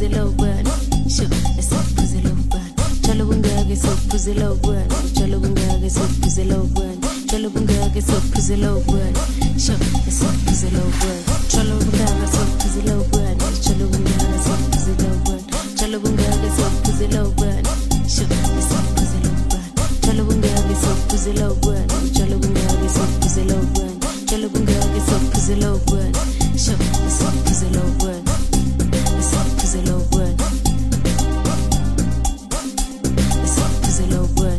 sokuphuzela ubani sho esokuphuzela ubani jalo bungake sokuphuzela ubani jalo bungake sokuphuzela ubani jalo bungake sokuphuzela ubani sho esokuphuzela ubani jalo bungake sokuphuzela ubani jalo bungake sokuphuzela ubani jalo bungake sokuphuzela ubani sho esokuphuzela ubani jalo bungake sokuphuzela ubani jalo bungake sokuphuzela ubani jalo bungake sokuphuzela ubani sho esokuphuzela ubani esokuphuzela ubani esokuphuzela ubani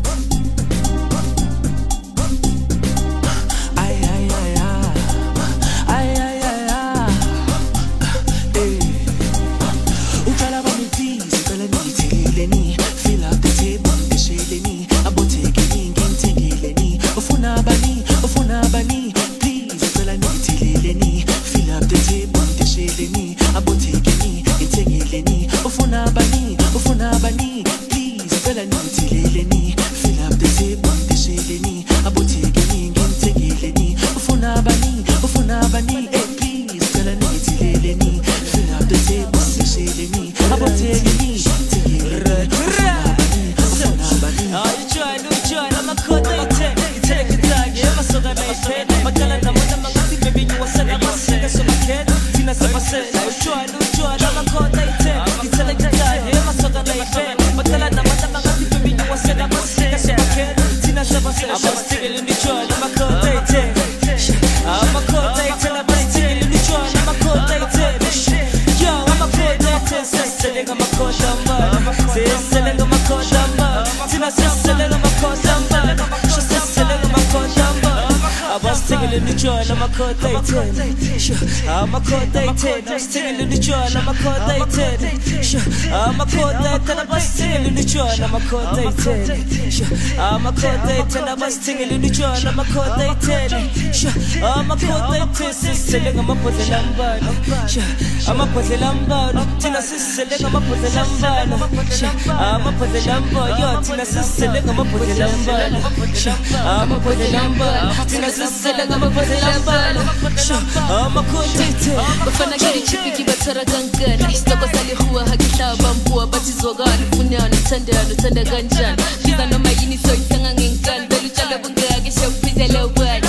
bafana kiri chipiki bathara kankana isitoko salihuwa hakisha bambua batizwakala ufunana uthandana uthanda kanjani biza noma yini soyithanga ngenkani belutshale bungake sokuphizela ubani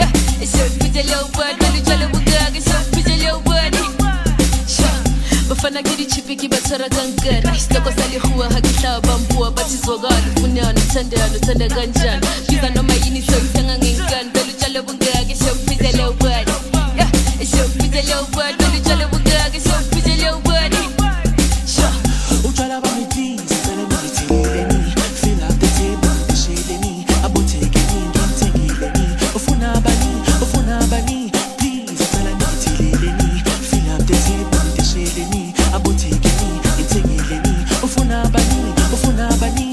sokuphizela ubani belutshale bungake sokuphizela ubani bafana kiri chipiki bathara kankana isitoko salihuwa hakisha bambua batizwakala ufunana uthandana uthanda kanjani biza noma yini soyithanga ngenkani belutshale bungake sokuphizela ubani sokuphizela ubani belutshale bungake sokuphizela ubani utshwala bami please cela ngithileni fill up the table ngishileni abothekeni ngithengileni ufuna bani please cela ngithileni fill up the table ngishileni abothekeni ngithengileni ufuna bani